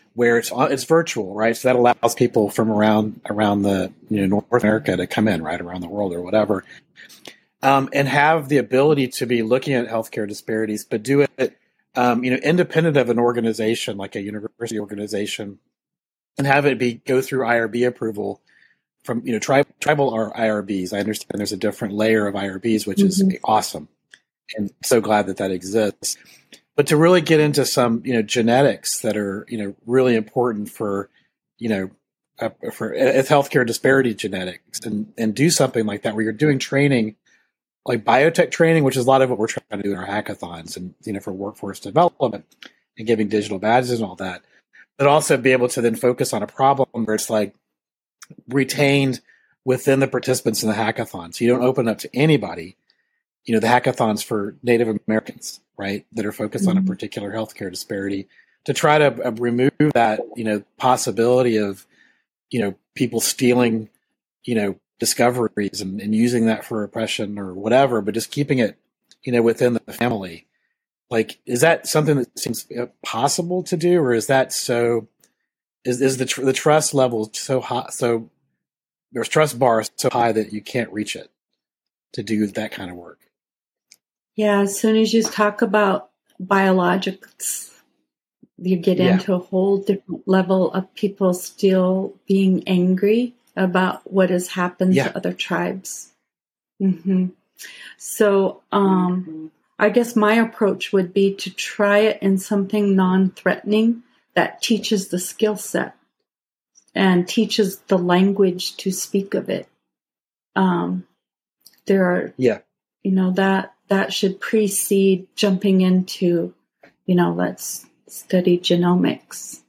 where it's virtual, right? So that allows people from around the North America to come in, right, around the world or whatever, and have the ability to be looking at healthcare disparities, but do it independent of an organization like a university organization, and have it go through IRB approval from tribal or IRBs. I understand there's a different layer of IRBs, which is awesome, and so glad that exists. But to really get into some genetics that are really important for healthcare disparity genetics, and do something like that where you're doing training like biotech training, which is a lot of what we're trying to do in our hackathons, and for workforce development and giving digital badges and all that, but also be able to then focus on a problem where it's like retained within the participants in the hackathon. So you don't open up to anybody. The hackathons for Native Americans, right, that are focused on a particular healthcare disparity, to try to remove that, possibility of, people stealing, discoveries and using that for oppression or whatever, but just keeping it, within the family. Like, is that something that seems possible to do, or is that is the trust level so high, so there's trust bar so high that you can't reach it to do that kind of work? Yeah, as soon as you talk about biologics, you get into a whole different level of people still being angry about what has happened to other tribes. So I guess my approach would be to try it in something non-threatening that teaches the skill set and teaches the language to speak of it. There are, that should precede jumping into, let's study genomics.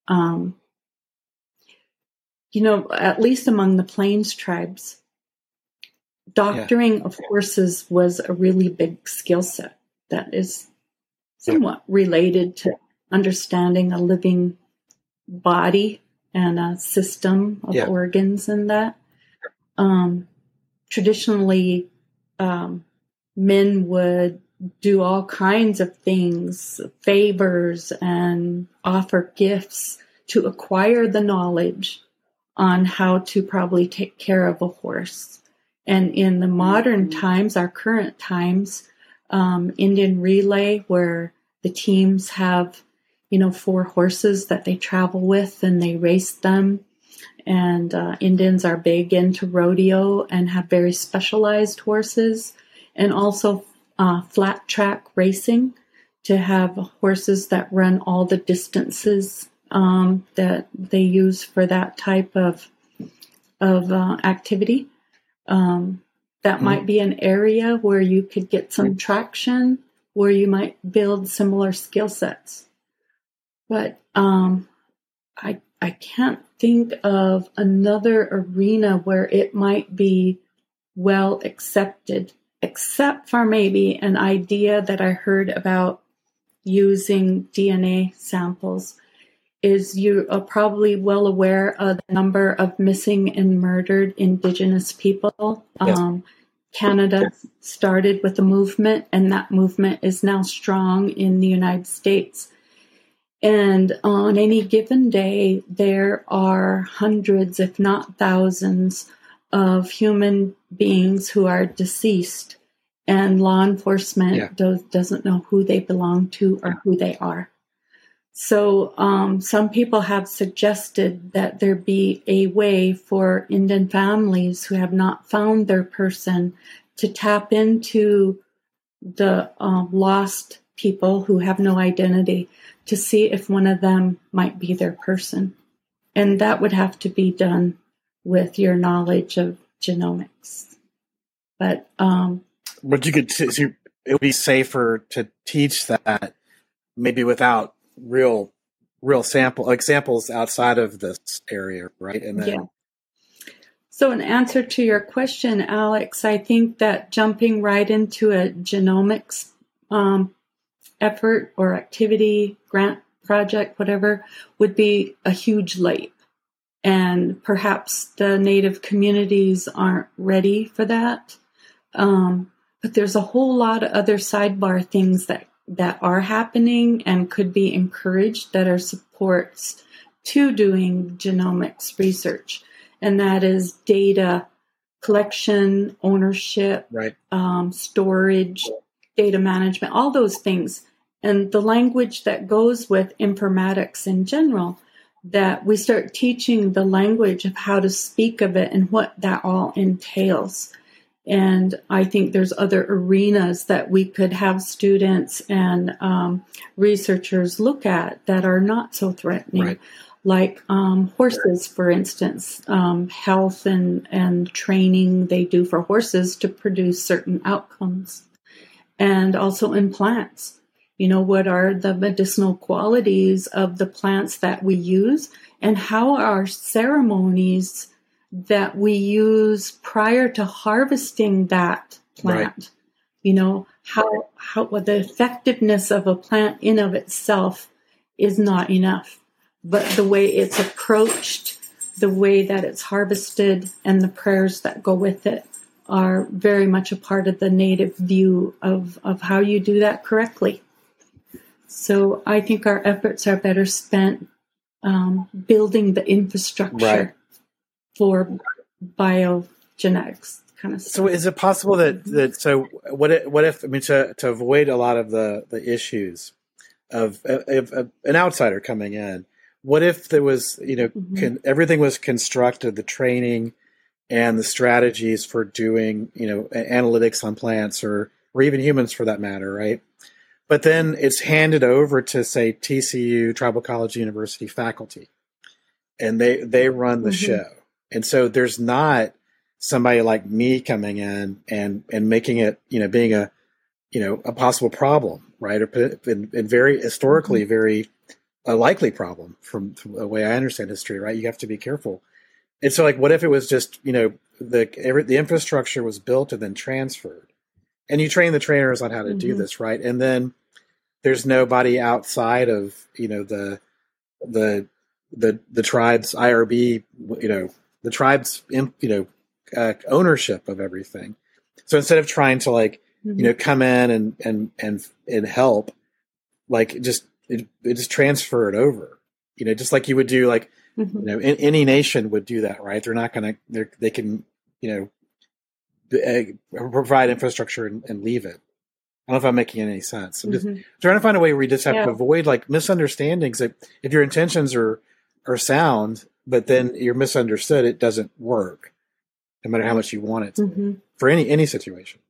At least among the Plains tribes, doctoring of horses was a really big skill set that is somewhat related to understanding a living body and a system of organs and that. Traditionally, men would do all kinds of things, favors, and offer gifts to acquire the knowledge on how to probably take care of a horse. And in the modern times, our current times, Indian relay, where the teams have, 4 horses that they travel with and they race them. And Indians are big into rodeo and have very specialized horses, and also flat track racing, to have horses that run all the distances that they use for that type of activity. That might be an area where you could get some traction, where you might build similar skill sets. But I can't think of another arena where it might be well accepted, except for maybe an idea that I heard about using DNA samples. Is you are probably well aware of the number of missing and murdered Indigenous people. Yes. Canada started with a movement, and that movement is now strong in the United States. And on any given day, there are hundreds, if not thousands, of human beings who are deceased, and law enforcement doesn't know who they belong to or who they are. So some people have suggested that there be a way for Indian families who have not found their person to tap into the lost people who have no identity, to see if one of them might be their person. And that would have to be done with your knowledge of genomics. But you could, it would be safer to teach that maybe without real examples outside of this area, right? And then So in answer to your question, Alex, I think that jumping right into a genomics effort or activity, grant project, whatever, would be a huge leap. And perhaps the Native communities aren't ready for that. But there's a whole lot of other sidebar things that are happening and could be encouraged that are supports to doing genomics research, and that is data collection, ownership, right. Storage, data management, all those things. And the language that goes with informatics in general, that we start teaching the language of how to speak of it and what that all entails. And I think there's other arenas that we could have students and researchers look at that are not so threatening, right. like horses, for instance, health and training they do for horses to produce certain outcomes. And also in plants. What are the medicinal qualities of the plants that we use, and how are ceremonies that we use prior to harvesting that plant? Right. How the effectiveness of a plant in of itself is not enough, but the way it's approached, the way that it's harvested, and the prayers that go with it are very much a part of the native view of how you do that correctly. So I think our efforts are better spent building the infrastructure for biogenetics kind of stuff. So is it possible that so what if to avoid a lot of the issues of an outsider coming in, what if there was everything was constructed, the training and the strategies for doing analytics on plants or even humans for that matter, right? But then it's handed over to, say, TCU, Tribal College University faculty, and they run the show. And so there's not somebody like me coming in and making it, being a possible problem, right? Or very historically, very a likely problem from the way I understand history, right? You have to be careful. And so, like, what if it was just, the infrastructure was built and then transferred, and you train the trainers on how to do this, right? And then there's nobody outside of the tribe's IRB, the tribe's ownership of everything. So instead of trying to come in and help, it just transfer it over, just like you would do any nation would do that, right? They're not going to they can provide infrastructure and leave it. I don't know if I'm making any sense. I'm just trying to find a way where we just have to avoid misunderstandings. That if your intentions are sound, but then you're misunderstood, it doesn't work, no matter how much you want it to, for any situation.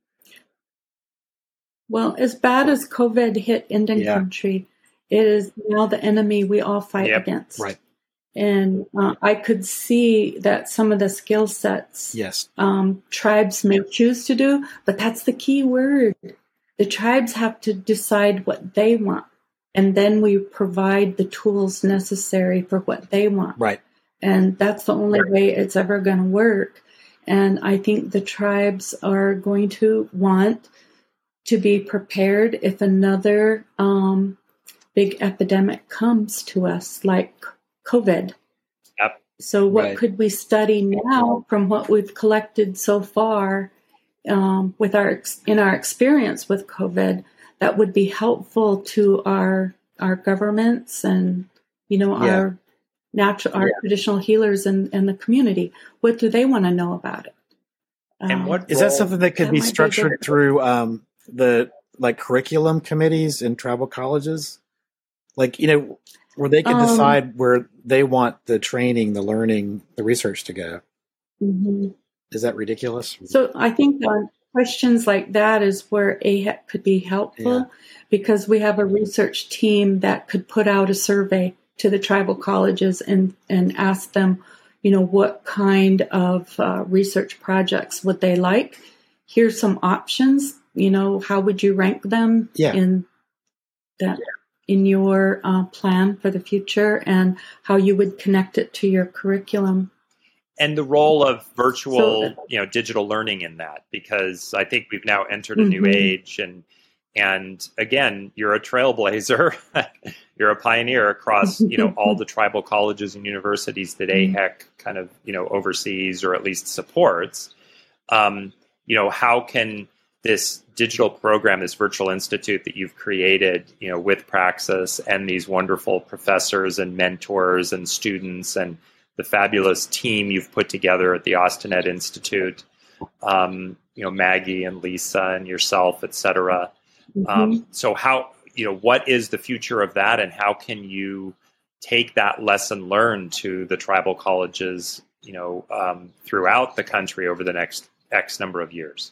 Well, as bad as COVID hit Indian country, it is now the enemy we all fight against. Right. And I could see that some of the skill sets tribes may choose to do, but that's the key word. The tribes have to decide what they want, and then we provide the tools necessary for what they want. Right. And that's the only way it's ever going to work. And I think the tribes are going to want to be prepared if another big epidemic comes to us, like COVID. Yep. So what could we study now from what we've collected so far with our experience with COVID that would be helpful to our governments and our traditional healers and the community? What do they want to know about it? And what is that something that could be structured through the curriculum committees in tribal colleges, where they can decide where they want the training, the learning, the research to go? Is that ridiculous? So I think questions like that is where AHEC could be helpful, because we have a research team that could put out a survey to the tribal colleges and ask them, what kind of research projects would they like? Here's some options. How would you rank them in your plan for the future, and how you would connect it to your curriculum? And the role of virtual, digital learning in that, because I think we've now entered a new age, and again, you're a trailblazer, you're a pioneer across, all the tribal colleges and universities that AHEC kind of, oversees or at least supports. How can this digital program, this virtual institute that you've created, with Praxis and these wonderful professors and mentors and students and the fabulous team you've put together at the Austinet Institute, Maggie and Lisa and yourself, et cetera. Mm-hmm. So how, what is the future of that, and how can you take that lesson learned to the tribal colleges, throughout the country over the next X number of years?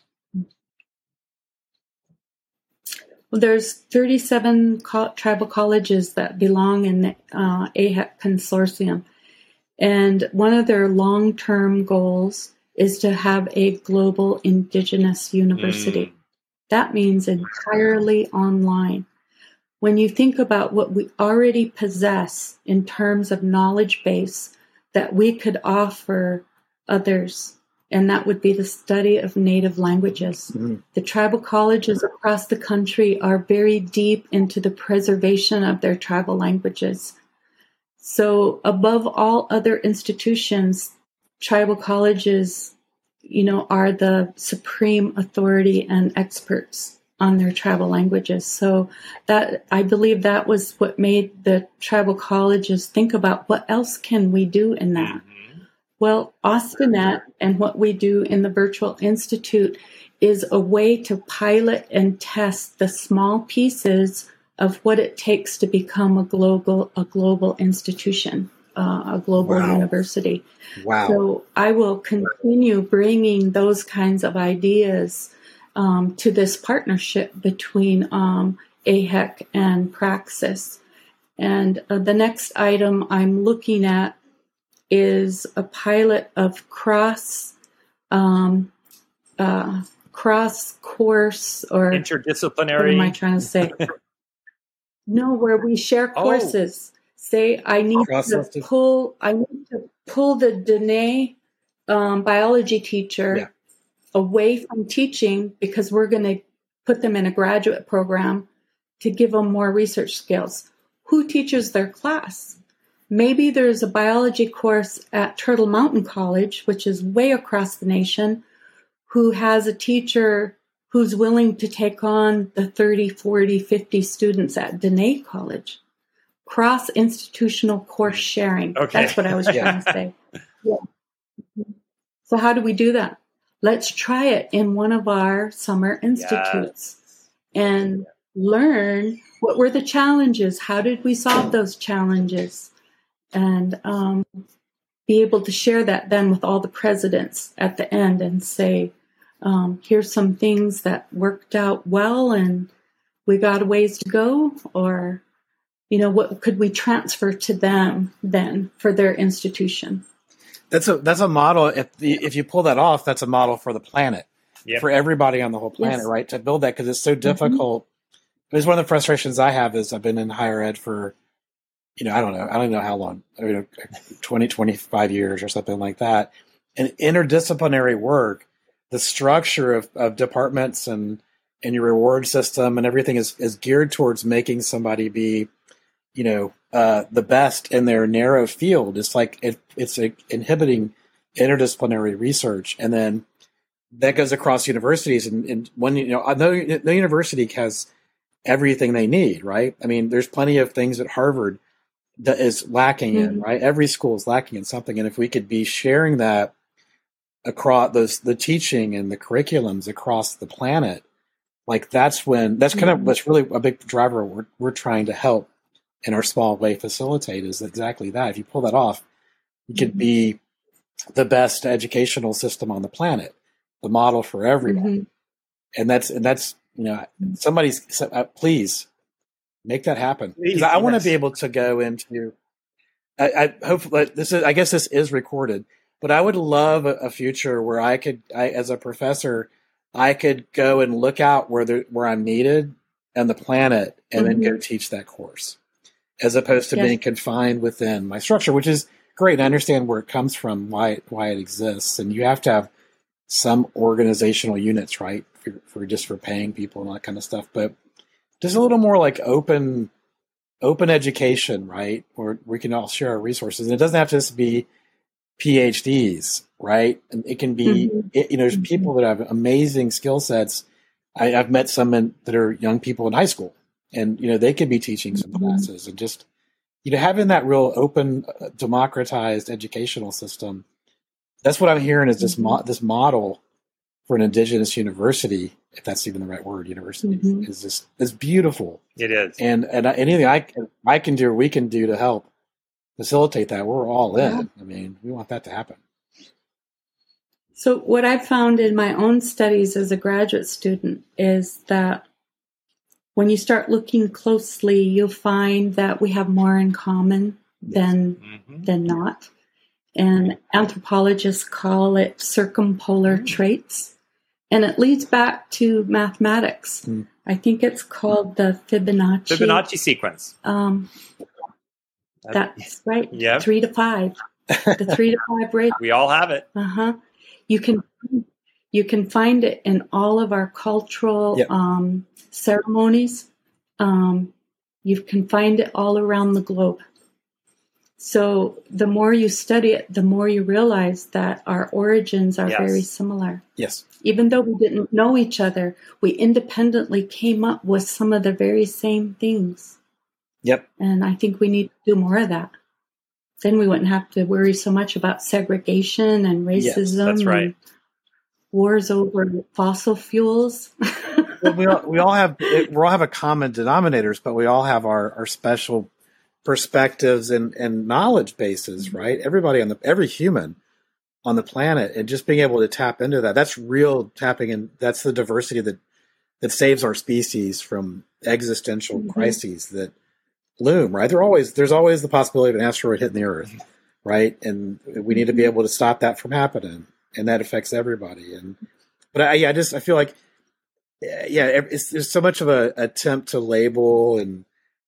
Well, there's 37 tribal colleges that belong in the AHEC consortium. And one of their long-term goals is to have a global indigenous university. That means entirely online. When you think about what we already possess in terms of knowledge base that we could offer others, and that would be the study of native languages. Mm-hmm. The tribal colleges across the country are very deep into the preservation of their tribal languages. So above all other institutions, tribal colleges, are the supreme authority and experts on their tribal languages. So that, I believe that was what made the tribal colleges think about what else can we do in that. Mm-hmm. Well, Austinet and what we do in the Virtual Institute is a way to pilot and test the small pieces of what it takes to become a global institution, a global university. Wow. So I will continue bringing those kinds of ideas to this partnership between AHEC and Praxis. And the next item I'm looking at is a pilot of cross course, or interdisciplinary. What am I trying to say? No, where we share courses. Say I need to pull the Dene biology teacher away from teaching, because we're going to put them in a graduate program to give them more research skills. Who teaches their class? Maybe there's a biology course at Turtle Mountain College, which is way across the nation, who has a teacher who's willing to take on the 30, 40, 50 students at Dene College. Cross-institutional course sharing. Okay. That's what I was trying to say. Yeah. So how do we do that? Let's try it in one of our summer institutes and learn what were the challenges. How did we solve those challenges? And be able to share that then with all the presidents at the end and say, here's some things that worked out well and we got a ways to go, or, what could we transfer to them then for their institution? That's a model. If you pull that off, that's a model for the planet, for everybody on the whole planet, right? To build that, because it's so difficult. Mm-hmm. It's one of the frustrations I have is I've been in higher ed for, I don't know how long, 20, 25 years or something like that. And interdisciplinary work, the structure of departments and your reward system and everything is geared towards making somebody be, the best in their narrow field. It's like it's inhibiting interdisciplinary research. And then that goes across universities. And when, no university has everything they need, right? I mean, there's plenty of things at Harvard that is lacking in, right? Every school is lacking in something. And if we could be sharing that across the teaching and the curriculums across the planet, like that's really a big driver we're trying to help in our small way facilitate is exactly that. If you pull that off, you could be the best educational system on the planet, the model for everyone. And that's, please make that happen. Because I want to be able to go into, I hope I guess this is recorded, but I would love a future where I as a professor, I could go and look out where I'm needed on the planet and then go teach that course, as opposed to being confined within my structure, which is great. I understand where it comes from, why it exists. And you have to have some organizational units, right? For paying people and that kind of stuff. But just a little more like open education, right? Where we can all share our resources. And it doesn't have to just be PhDs, right? And it can be, there's people that have amazing skill sets I've met some that are young people in high school, and they could be teaching some classes, and just having that real open, democratized educational system. That's what I'm hearing is this model for an indigenous university, if that's even the right word, university, is beautiful. It is. And anything I can do or we can do to help facilitate that, we're all in. Yeah. I mean, we want that to happen. So what I've found in my own studies as a graduate student is that when you start looking closely, you'll find that we have more in common than not. And anthropologists call it circumpolar traits. And it leads back to mathematics. I think it's called the Fibonacci sequence. That's right. Yeah. 3 to 5. The 3 to 5 rate. We all have it. You can find it in all of our cultural ceremonies. You can find it all around the globe. So the more you study it, the more you realize that our origins are very similar. Yes. Even though we didn't know each other, we independently came up with some of the very same things. Yep. And I think we need to do more of that. Then we wouldn't have to worry so much about segregation and racism. Yes, that's right. And wars over fossil fuels. Well, we all have a common denominators, but we all have our special perspectives and knowledge bases, right? Everybody every human on the planet, and just being able to tap into that, that's real tapping in. That's the diversity that saves our species from existential crises that loom, right? There's always the possibility of an asteroid hitting the Earth, right? And we need to be able to stop that from happening, and that affects everybody. But I feel like, there's so much of a attempt to label and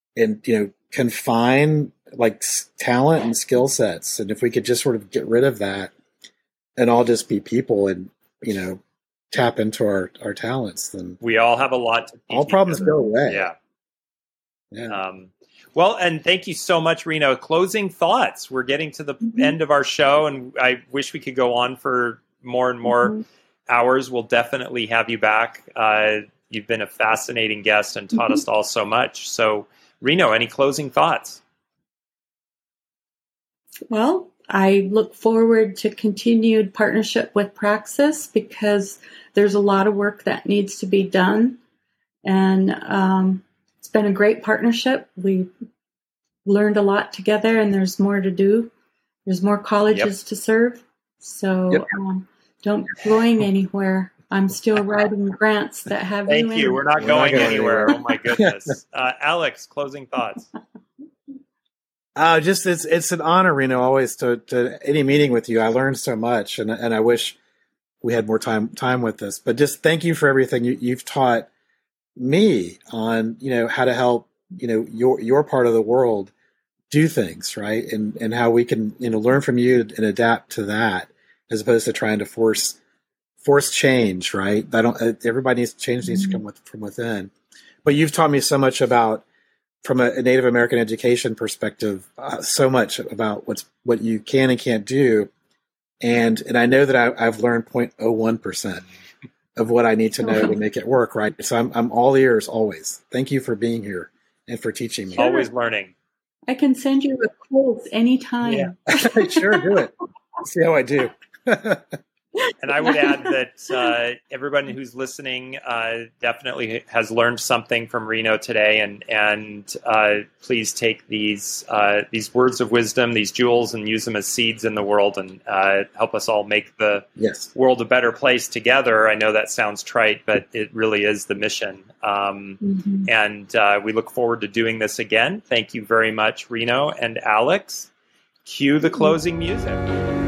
confine like talent and skill sets. And if we could just sort of get rid of that and all just be people and, tap into our talents, then we all have a lot to teach. All problems go away. Yeah. Well, and thank you so much, Reno. Closing thoughts. We're getting to the end of our show, and I wish we could go on for more and more hours. We'll definitely have you back. You've been a fascinating guest and taught us all so much. So, Reno, any closing thoughts? Well, I look forward to continued partnership with Praxis because there's a lot of work that needs to be done. And it's been a great partnership. We learned a lot together, and there's more to do. There's more colleges to serve. So don't be going anywhere. I'm still writing grants that have Thank you. We're not going anywhere. Oh, my goodness. Alex, closing thoughts. It's an honor, Reno, always to any meeting with you. I learned so much, and I wish we had more time with this. But just thank you for everything you've taught me on, how to help, your part of the world do things, right? And how we can, learn from you and adapt to that, as opposed to trying to force change, right? Everybody needs to come from within. But you've taught me so much about, from a Native American education perspective, so much about what you can and can't do. And I know that I've learned 0.01% of what I need to know to make it work, right? So I'm all ears always. Thank you for being here and for teaching me. Always learning. I can send you a quiz anytime. Yeah. Sure, do it. See how I do. And I would add that everybody who's listening definitely has learned something from Reno today, and please take these words of wisdom, these jewels, and use them as seeds in the world, and help us all make the world a better place together. I know that sounds trite, but it really is the mission. And we look forward to doing this again. Thank you very much, Reno and Alex. Cue the closing music.